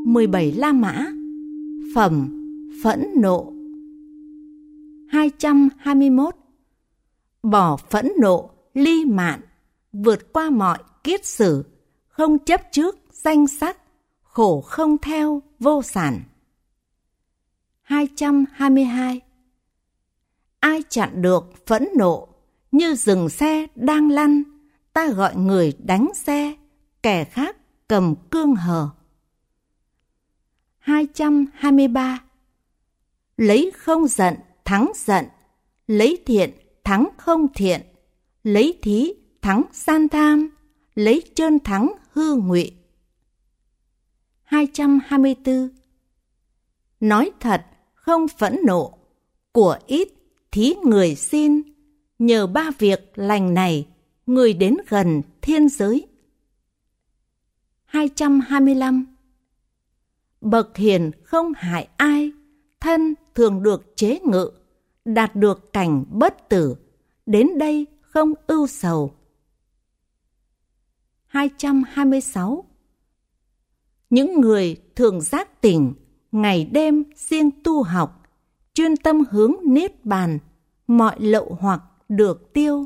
17 La Mã. Phẩm phẫn nộ. 221. Bỏ phẫn nộ, ly mạn, vượt qua mọi kiết sử, không chấp trước danh sắc, khổ không theo vô sản. 222. Ai chặn được phẫn nộ, như dừng xe đang lăn, ta gọi người đánh xe, kẻ khác cầm cương hờ. 223. Lấy không giận thắng giận, lấy thiện thắng không thiện, lấy thí thắng san tham, lấy trơn thắng hư ngụy. 224. Nói thật không phẫn nộ, của ít thí người xin, nhờ 3 việc lành này, người đến gần thiên giới. 225. Bậc hiền không hại ai, thân thường được chế ngự, đạt được cảnh bất tử, đến đây không ưu sầu. 226. Những người thường giác tỉnh, ngày đêm siêng tu học, chuyên tâm hướng niết bàn, mọi lậu hoặc được tiêu.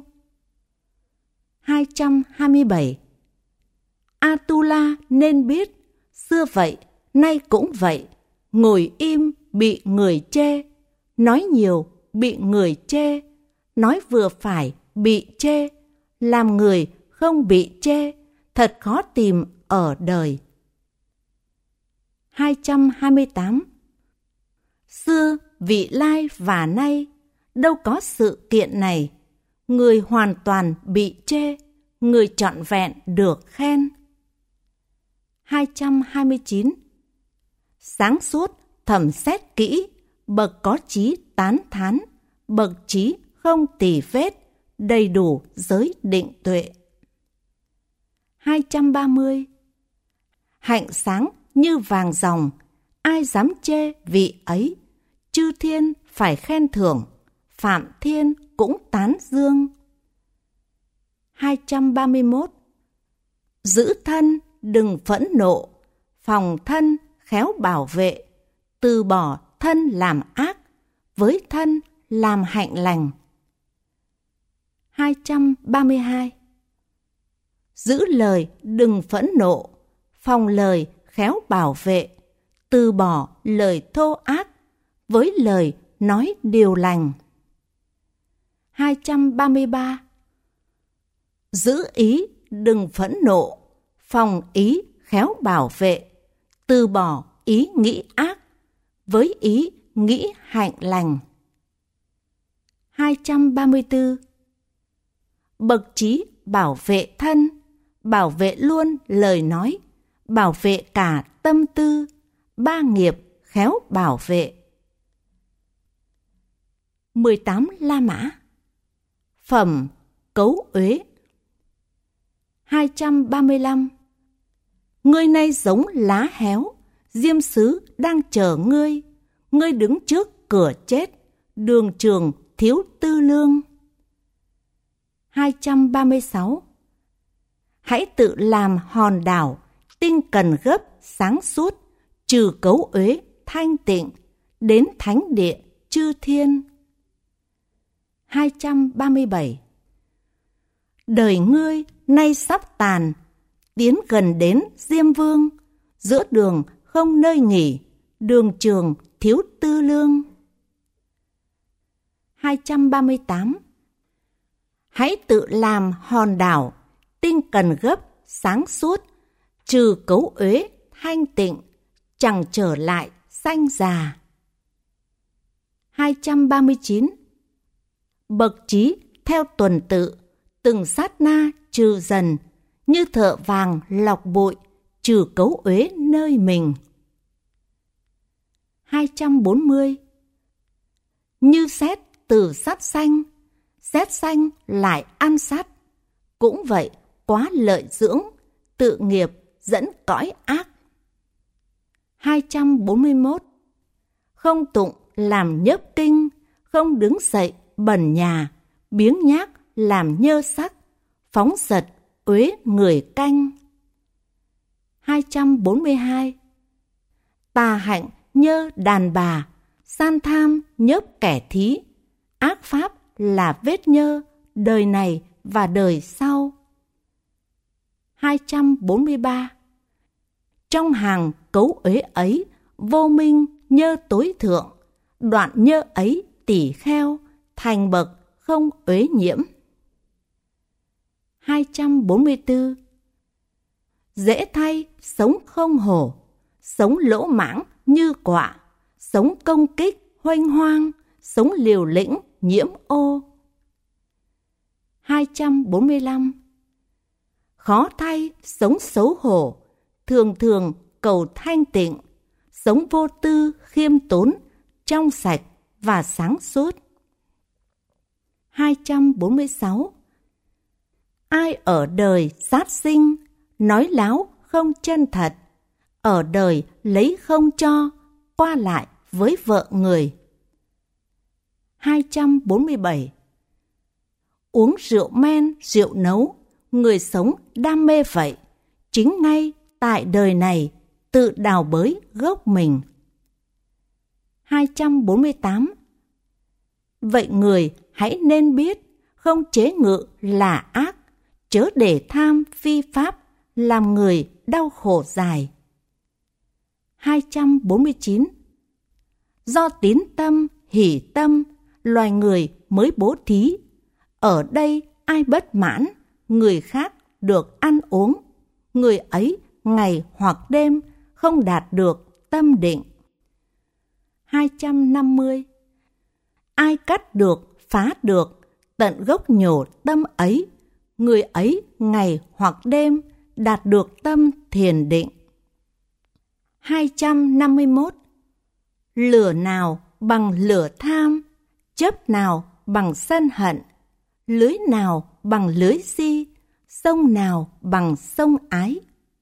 227. Atula nên biết, xưa vậy, nay cũng vậy, ngồi im bị người chê, nói nhiều bị người chê, nói vừa phải bị chê, làm người không bị chê, thật khó tìm ở đời. 228. Xưa, vị lai và nay, đâu có sự kiện này, người hoàn toàn bị chê, người trọn vẹn được khen. 229. Sáng suốt, thẩm xét kỹ, bậc có trí tán thán, bậc trí không tì vết, đầy đủ giới định tuệ. 230. Hạnh sáng như vàng ròng, ai dám chê vị ấy, chư thiên phải khen thưởng, phạm thiên cũng tán dương. 231. Giữ thân đừng phẫn nộ, phòng thân khéo bảo vệ, từ bỏ thân làm ác, với thân làm hạnh lành. 232. Giữ lời đừng phẫn nộ, phòng lời khéo bảo vệ, từ bỏ lời thô ác, với lời nói điều lành. 233. Giữ ý đừng phẫn nộ, phòng ý khéo bảo vệ, từ bỏ ý nghĩ ác, với ý nghĩ hạnh lành. 234. Bậc trí bảo vệ thân, bảo vệ luôn lời nói, bảo vệ cả tâm tư, 3 nghiệp khéo bảo vệ. 18 La Mã. Phẩm cấu uế. 235. Ngươi nay giống lá héo, diêm sứ đang chờ ngươi, ngươi đứng trước cửa chết, đường trường thiếu tư lương. 236. Hãy tự làm hòn đảo, tinh cần gấp sáng suốt, trừ cấu uế thanh tịnh, đến thánh địa chư thiên. 237. Đời ngươi nay sắp tàn, tiến gần đến Diêm Vương, giữa đường không nơi nghỉ, đường trường thiếu tư lương. 238. Hãy tự làm hòn đảo, tinh cần gấp sáng suốt, trừ cấu uế thanh tịnh, chẳng trở lại sanh già. 239. Bậc trí theo tuần tự, từng sát na trừ dần, như thợ vàng lọc bụi, trừ cấu uế nơi mình. 240. Như sét từ sắt xanh, sét xanh lại ăn sắt, cũng vậy quá lợi dưỡng, tự nghiệp dẫn cõi ác. 241. Không tụng làm nhớp kinh, không đứng dậy bẩn nhà, biếng nhác làm nhơ sắc, phóng dật uế người canh. 242. tà hạnh nhơ đàn bà, san tham nhớp kẻ thí, ác pháp là vết nhơ đời này và đời sau. 243. Trong hàng cấu uế ấy, vô minh nhơ tối thượng, đoạn nhơ ấy tỳ kheo, thành bậc không uế nhiễm. 244. Dễ thay sống không hổ, sống lỗ mãng như quạ, sống công kích huênh hoang, sống liều lĩnh nhiễm ô. 245. Khó thay sống xấu hổ, thường thường cầu thanh tịnh, sống vô tư khiêm tốn, trong sạch và sáng suốt. 246. Ai ở đời sát sinh, nói láo không chân thật, ở đời lấy không cho, qua lại với vợ người. 247. Uống rượu men, rượu nấu, người sống đam mê vậy, chính ngay tại đời này tự đào bới gốc mình. 248. Vậy người hãy nên biết, không chế ngự là ác, chớ để tham phi pháp, làm người đau khổ dài. 249. Do tín tâm, hỷ tâm, loài người mới bố thí, ở đây ai bất mãn, người khác được ăn uống, người ấy ngày hoặc đêm không đạt được tâm định. 250. Ai cắt được, phá được, tận gốc nhổ tâm ấy, người ấy ngày hoặc đêm đạt được tâm thiền định. 251. Lửa nào bằng lửa tham, chấp nào bằng sân hận, lưới nào bằng lưới si, sông nào bằng sông ái.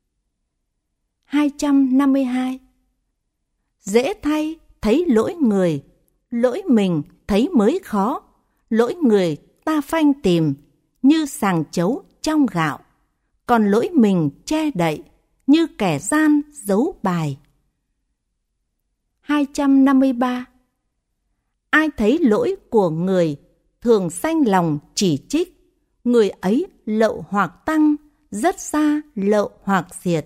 252. Dễ thay thấy lỗi người, lỗi mình thấy mới khó, lỗi người ta phanh tìm, như sàng chấu trong gạo, còn lỗi mình che đậy, như kẻ gian giấu bài. 253. Ai thấy lỗi của người, thường sanh lòng chỉ trích, người ấy lậu hoặc tăng, rất xa lậu hoặc diệt.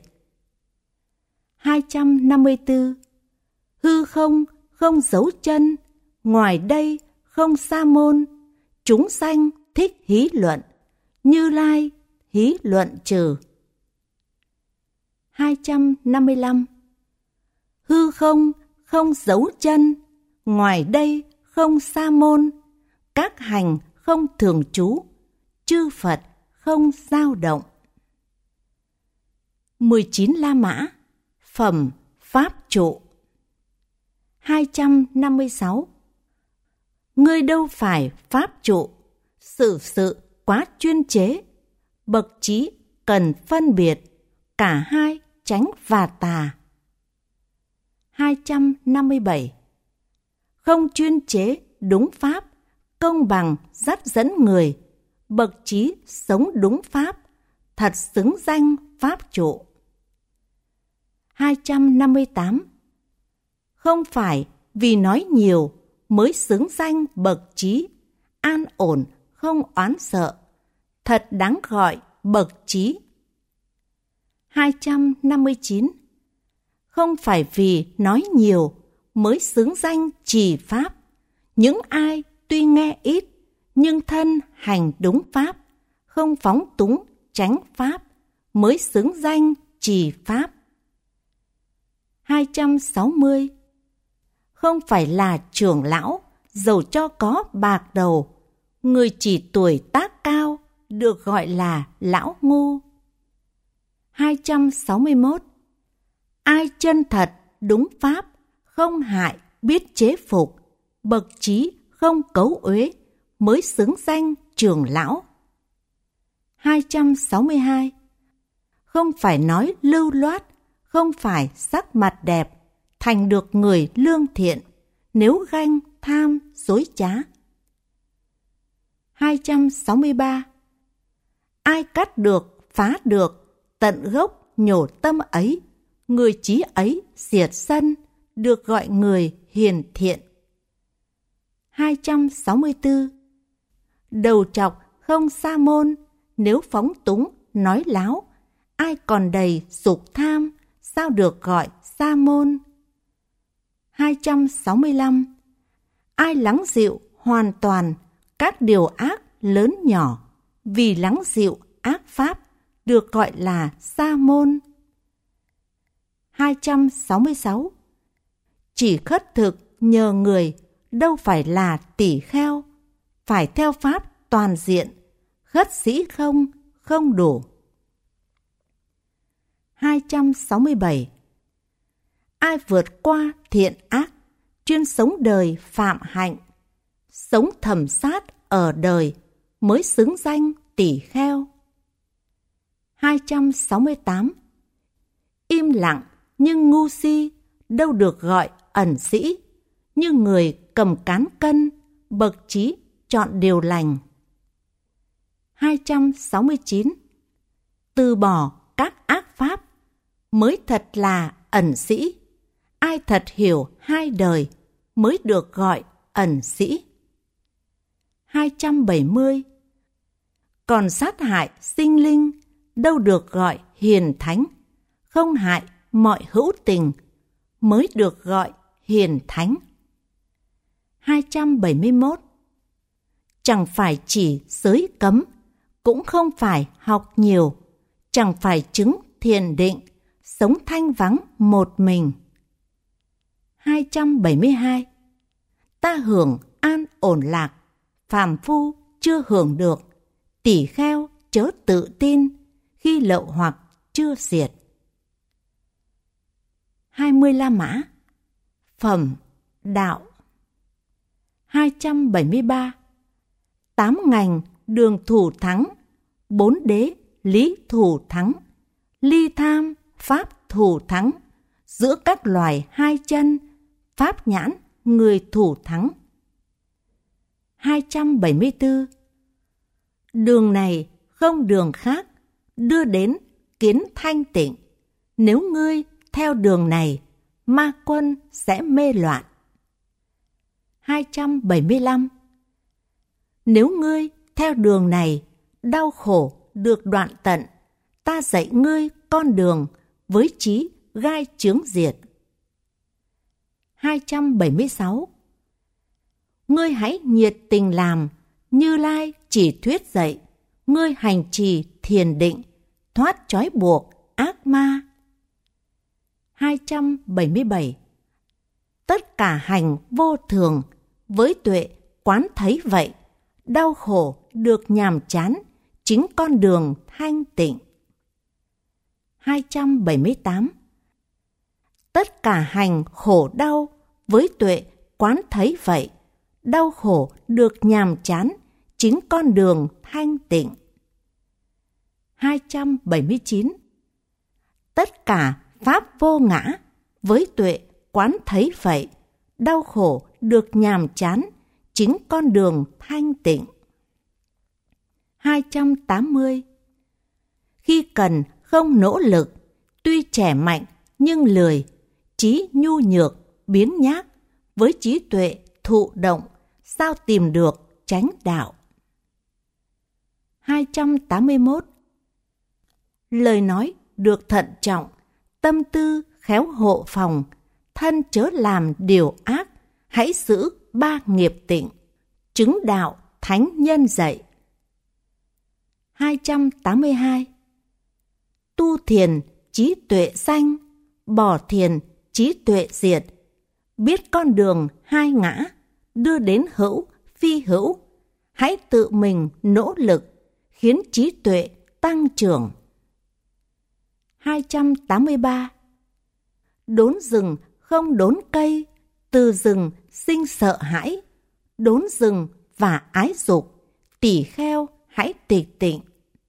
254. Hư không, không giấu chân, ngoài đây không sa môn, chúng sanh thích hí luận, Như Lai hí luận trừ. 255. Hư không, không giấu chân, ngoài đây không sa môn, các hành không thường trú, chư Phật không dao động. 19 La Mã, phẩm Pháp trụ. 256. Ngươi đâu phải Pháp trụ, xử sự quá chuyên chế, bậc trí cần phân biệt, cả hai chánh và tà. 257. Không chuyên chế đúng Pháp, công bằng dắt dẫn người, bậc trí sống đúng Pháp, thật xứng danh Pháp trụ. 258. Không phải vì nói nhiều mới xứng danh bậc trí, an ổn không oán sợ, thật đáng gọi bậc trí. 259. Không phải vì nói nhiều mới xứng danh trì Pháp, những ai tuy nghe ít nhưng thân hành đúng Pháp, không phóng túng tránh Pháp mới xứng danh trì Pháp. 260. Không phải là trưởng lão, dầu cho có bạc đầu, người chỉ tuổi tác cao được gọi là lão ngu. 261. Ai chân thật đúng Pháp, không hại biết chế phục, bậc trí không cấu uế, mới xứng danh trưởng lão. 262. Không phải nói lưu loát, không phải sắc mặt đẹp, thành được người lương thiện, nếu ganh, tham, dối trá. 263. Ai cắt được, phá được, tận gốc nhổ tâm ấy, người trí ấy diệt sân, được gọi người hiền thiện. 264. Đầu trọc không sa môn, nếu phóng túng nói láo, ai còn đầy dục tham, sao được gọi sa môn. 265. Ai lắng dịu hoàn toàn các điều ác lớn nhỏ, vì lắng dịu ác pháp, được gọi là sa môn. 266. Chỉ khất thực nhờ người, đâu phải là tỷ kheo, phải theo pháp toàn diện, khất sĩ không đủ. 267. Ai vượt qua thiện ác, chuyên sống đời phạm hạnh, sống thầm sát ở đời, mới xứng danh tỷ kheo. 268. Im lặng nhưng ngu si, đâu được gọi ẩn sĩ, như người cầm cán cân, bậc trí chọn điều lành. 269. Từ bỏ các ác pháp, mới thật là ẩn sĩ, ai thật hiểu hai đời, mới được gọi ẩn sĩ. 270. Còn sát hại sinh linh, đâu được gọi hiền thánh, không hại mọi hữu tình, mới được gọi hiền thánh. 271. Chẳng phải chỉ giới cấm, cũng không phải học nhiều, chẳng phải chứng thiền định, sống thanh vắng một mình. 272. Ta hưởng an ổn lạc, phàm phu chưa hưởng được, tỷ kheo chớ tự tin, khi lậu hoặc chưa diệt. 20 La Mã. Phẩm đạo. 273. 8 ngành đường thủ thắng, 4 đế lý thủ thắng, ly tham pháp thủ thắng, giữa các loài hai chân, pháp nhãn người thủ thắng. 274. Đường này không đường khác, đưa đến kiến thanh tịnh, nếu ngươi theo đường này, ma quân sẽ mê loạn. 275. Nếu ngươi theo đường này, đau khổ được đoạn tận, ta dạy ngươi con đường với trí gai chướng diệt. 276. Ngươi hãy nhiệt tình làm, Như Lai chỉ thuyết dạy, ngươi hành trì thiền định, thoát trói buộc ác ma. 277. Tất cả hành vô thường, với tuệ quán thấy vậy, đau khổ được nhàm chán, chính con đường thanh tịnh. 278. Tất cả hành khổ đau, với tuệ quán thấy vậy, đau khổ được nhàm chán, chính con đường thanh tịnh. 279. Tất cả pháp vô ngã, với tuệ quán thấy vậy, đau khổ được nhàm chán, chính con đường thanh tịnh. 280. Khi cần không nỗ lực, tuy trẻ mạnh nhưng lười, trí nhu nhược biến nhác, với trí tuệ thụ động, sao tìm được chánh đạo. 281. Lời nói được thận trọng, tâm tư khéo hộ phòng, thân chớ làm điều ác, hãy giữ ba nghiệp tịnh, chứng đạo thánh nhân dạy. 282. Tu thiền trí tuệ sanh, bỏ thiền trí tuệ diệt, biết con đường hai ngã, đưa đến hữu phi hữu, hãy tự mình nỗ lực, khiến trí tuệ tăng trưởng. 283. Đốn rừng không đốn cây, từ rừng sinh sợ hãi, đốn rừng và ái dục, tỷ kheo hãy tịch tịnh.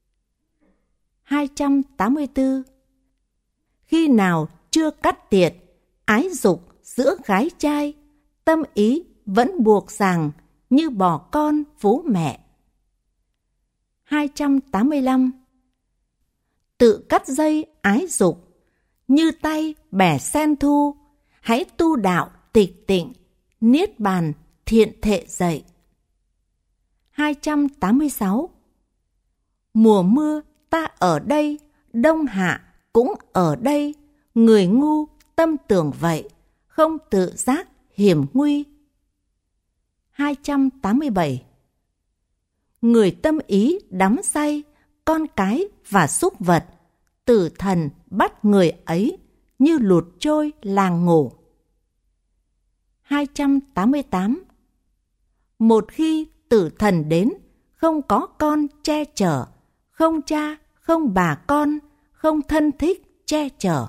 284. Khi nào chưa cắt tiệt, ái dục giữa gái trai, tâm ý vẫn buộc ràng, như bò con vú mẹ. 285. Tự cắt dây ái dục, như tay bẻ sen thu, hãy tu đạo tịch tịnh, niết bàn thiện thệ dậy. 286. Mùa mưa ta ở đây, đông hạ cũng ở đây, người ngu tâm tưởng vậy, không tự giác hiểm nguy. 287. Người tâm ý đắm say, con cái và súc vật, tử thần bắt người ấy như lụt trôi làng ngủ. 288. Một khi tử thần đến, không có con che chở, không cha, không bà con, không thân thích che chở.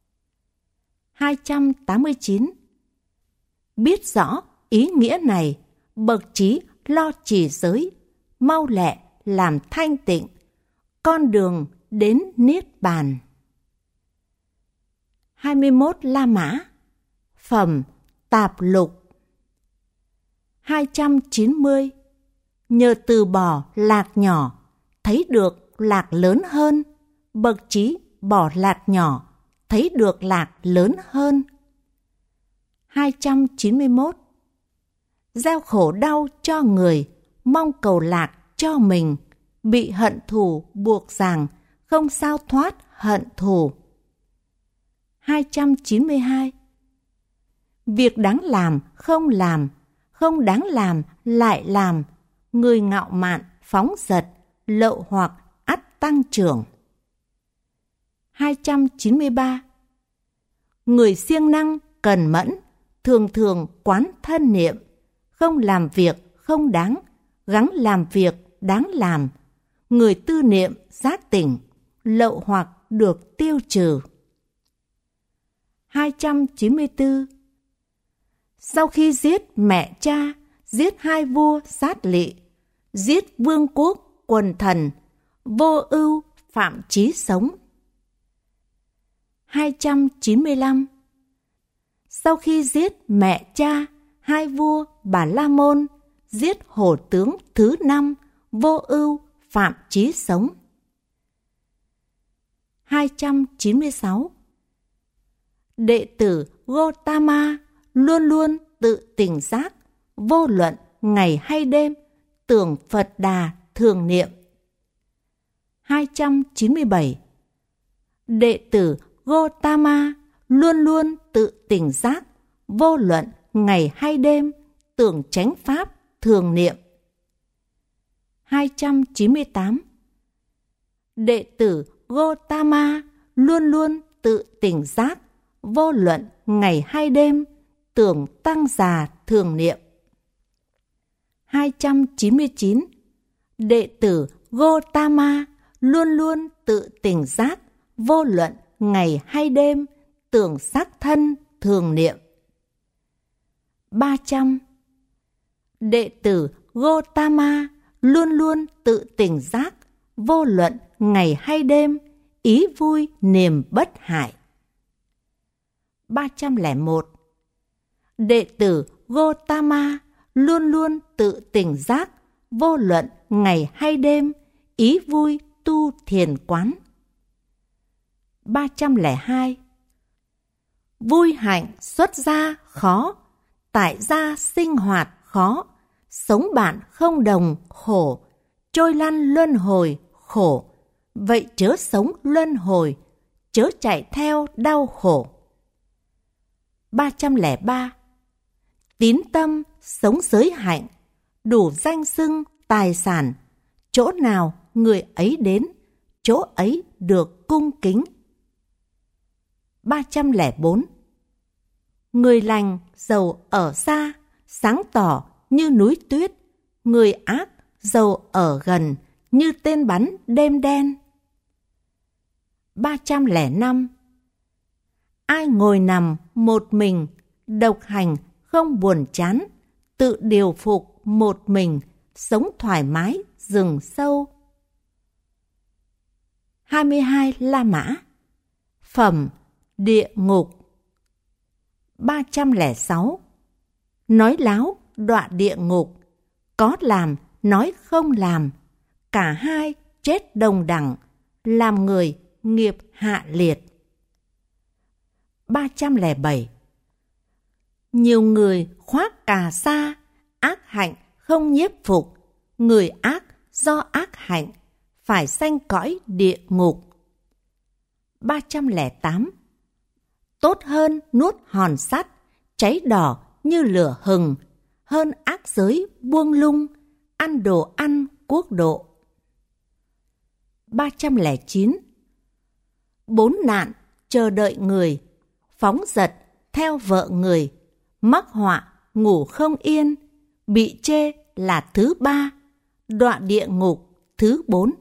289. Biết rõ ý nghĩa này, bậc trí lo trì giới, mau lẹ làm thanh tịnh, con đường đến niết bàn. 21 La Mã. Phẩm Tạp Lục. 290. Nhờ từ bỏ lạc nhỏ, thấy được lạc lớn hơn, bậc trí bỏ lạc nhỏ, thấy được lạc lớn hơn. 291. Gieo khổ đau cho người, mong cầu lạc cho mình, bị hận thù buộc ràng, không sao thoát hận thù. 292. Việc đáng làm, không đáng làm lại làm, người ngạo mạn phóng dật, lậu hoặc ắt tăng trưởng. 293. Người siêng năng, cần mẫn, thường thường quán thân niệm, không làm việc không đáng, gắng làm việc đáng làm, người tư niệm giác tỉnh, lậu hoặc được tiêu trừ. 294. Sau khi giết mẹ cha, giết hai vua sát lị, giết vương quốc quần thần, vô ưu phạm chí sống. 295. Sau khi giết mẹ cha, hai vua Bà La Môn, giết hổ tướng thứ 5, vô ưu phạm chí sống. 296. Đệ tử Gotama luôn luôn tự tỉnh giác, vô luận ngày hay đêm, tưởng Phật Đà thường niệm. 297. Đệ tử Gotama luôn luôn tự tỉnh giác, vô luận ngày hay đêm, tưởng chánh pháp thường niệm. 298. Đệ tử Gotama luôn luôn tự tỉnh giác, vô luận ngày hay đêm, tưởng tăng già thường niệm. 299. Đệ tử Gotama luôn luôn tự tỉnh giác, vô luận ngày hay đêm, tưởng sắc thân thường niệm. 300. Đệ tử Gotama luôn luôn tự tỉnh giác, vô luận ngày hay đêm, ý vui niềm bất hại. 301. Đệ tử Gotama luôn luôn tự tỉnh giác, vô luận ngày hay đêm, ý vui tu thiền quán. 302. Vui hạnh xuất gia khó, tại gia sinh hoạt khó, sống bạn không đồng khổ, trôi lăn luân hồi khổ, vậy chớ sống luân hồi, chớ chạy theo đau khổ. 303. Tín tâm sống giới hạnh, đủ danh xưng tài sản, chỗ nào người ấy đến, chỗ ấy được cung kính. 304. Người lành giàu ở xa, sáng tỏ như núi tuyết, người ác giàu ở gần như tên bắn đêm đen. 305. Ai ngồi nằm một mình, độc hành không buồn chán, tự điều phục một mình, sống thoải mái rừng sâu. 22 La Mã. Phẩm Địa ngục. 306. Nói láo đọa địa ngục, có làm nói không làm, cả hai chết đồng đẳng, làm người nghiệp hạ liệt. 307. Nhiều người khoác cà sa, ác hạnh không nhiếp phục, người ác do ác hạnh phải sanh cõi địa ngục. 308. Tốt hơn nuốt hòn sắt, cháy đỏ như lửa hừng, hơn ác giới buông lung, ăn đồ ăn quốc độ. 309. 4 nạn chờ đợi người, phóng dật theo vợ người, mắc họa ngủ không yên, bị chê là thứ 3, đọa địa ngục thứ 4.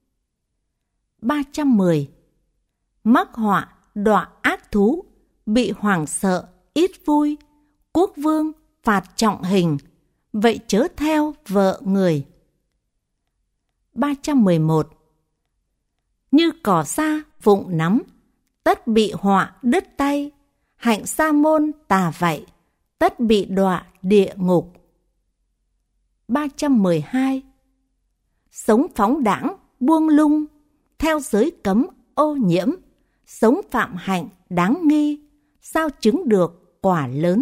310. Mắc họa đọa ác thú, bị hoảng sợ ít vui, quốc vương phạt trọng hình, vậy chớ theo vợ người. 311. Như cỏ sa vụng nắm, tất bị họa đứt tay, hạnh sa môn tà vậy, tất bị đọa địa ngục. 312. Sống phóng đãng buông lung, theo giới cấm ô nhiễm, sống phạm hạnh đáng nghi, sao chứng được quả lớn.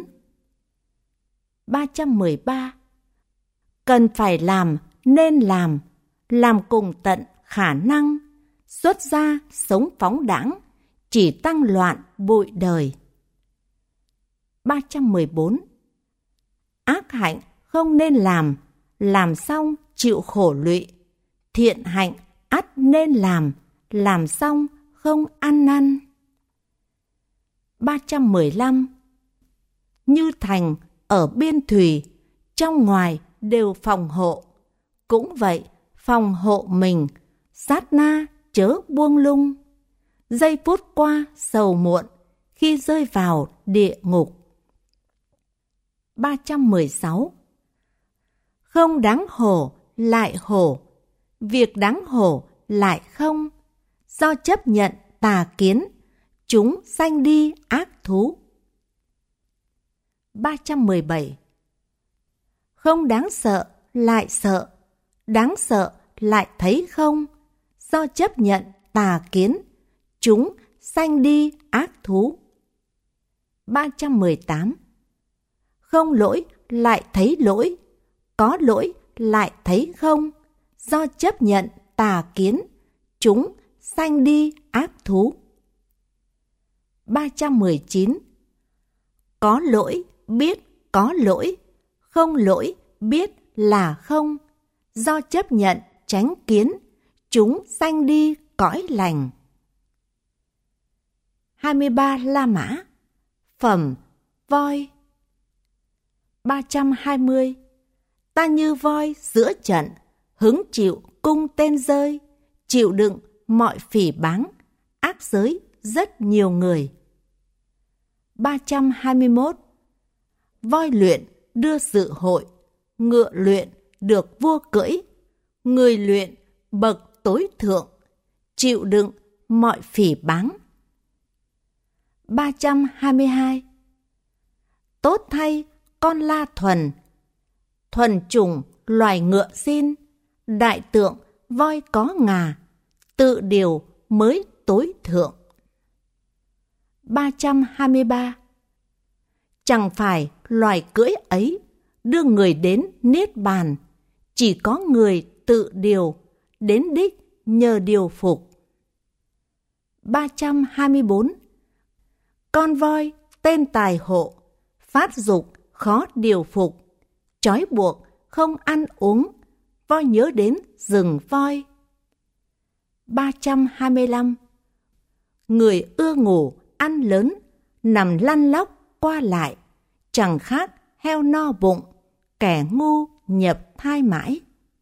313. Cần phải làm nên làm cùng tận khả năng, xuất gia sống phóng đãng, chỉ tăng loạn bụi đời. 314. Ác hạnh không nên làm xong chịu khổ lụy, thiện hạnh ắt nên làm xong không ăn năn. 315. Như thành ở biên thùy, trong ngoài đều phòng hộ, cũng vậy phòng hộ mình, sát na chớ buông lung, giây phút qua sầu muộn, khi rơi vào địa ngục. 316. Không đáng hổ lại hổ, việc đáng hổ lại không, do chấp nhận tà kiến, chúng sanh đi ác thú. 317. Không đáng sợ lại sợ, đáng sợ lại thấy không, do chấp nhận tà kiến, chúng sanh đi ác thú. 318. Không lỗi lại thấy lỗi, có lỗi lại thấy không, do chấp nhận tà kiến, chúng sanh đi ác thú. 319. Có lỗi biết có lỗi, không lỗi biết là không, do chấp nhận chánh kiến, chúng sanh đi cõi lành. 23 La Mã. Phẩm voi. 320. Ta như voi giữa trận, hứng chịu cung tên rơi, chịu đựng mọi phỉ báng, ác giới rất nhiều người. 321. Voi luyện đưa dự hội, ngựa luyện được vua cưỡi, người luyện bậc tối thượng, chịu đựng mọi phỉ báng. 322. Tốt thay con la thuần, thuần chủng loài ngựa xin, đại tượng voi có ngà, tự điều mới tối thượng. 323. Chẳng phải loài cưỡi ấy đưa người đến niết bàn, chỉ có người tự điều đến đích nhờ điều phục. 324. Con voi tên tài hộ, phát dục khó điều phục, trói buộc không ăn uống, voi nhớ đến rừng voi. 325. Người ưa ngủ ăn lớn, nằm lăn lóc qua lại, chẳng khác heo no bụng, kẻ ngu nhập thai mãi.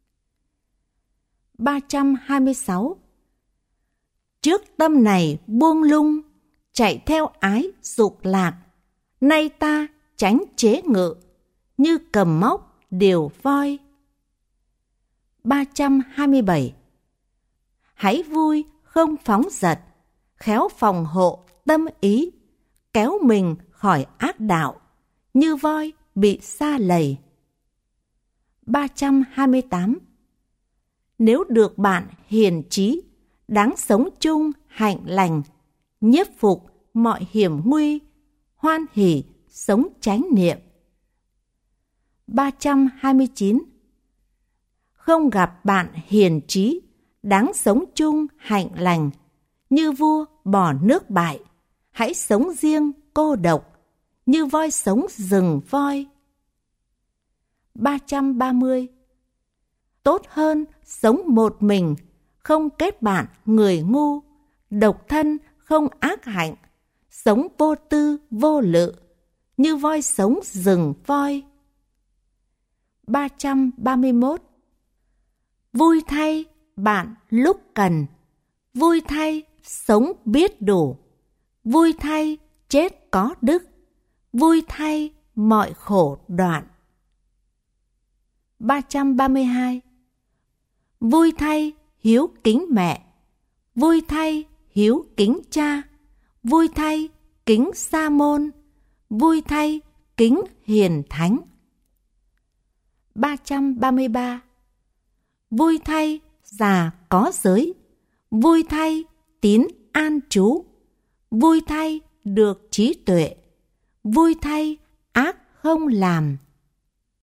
326. Trước tâm này buông lung, chạy theo ái dục lạc, nay ta tránh chế ngự, như cầm móc điều voi. 327. Hãy vui không phóng dật, khéo phòng hộ tâm ý, kéo mình khỏi ác đạo, như voi bị sa lầy. 328. Nếu được bạn hiền trí, đáng sống chung hạnh lành, nhiếp phục mọi hiểm nguy, hoan hỉ sống chánh niệm. 329. Không gặp bạn hiền trí, đáng sống chung hạnh lành, như vua bỏ nước bại, hãy sống riêng cô độc, như voi sống rừng voi. 330. Tốt hơn sống một mình, không kết bạn người ngu, độc thân không ác hạnh, sống vô tư vô lự, như voi sống rừng voi. 331. Vui thay bạn lúc cần, vui thay sống biết đủ, vui thay chết có đức, vui thay mọi khổ đoạn. 332. Vui thay hiếu kính mẹ, vui thay hiếu kính cha, vui thay kính sa môn, vui thay kính hiền thánh. 333. Vui thay già có giới, vui thay tín an trú, vui thay được trí tuệ, vui thay ác không làm.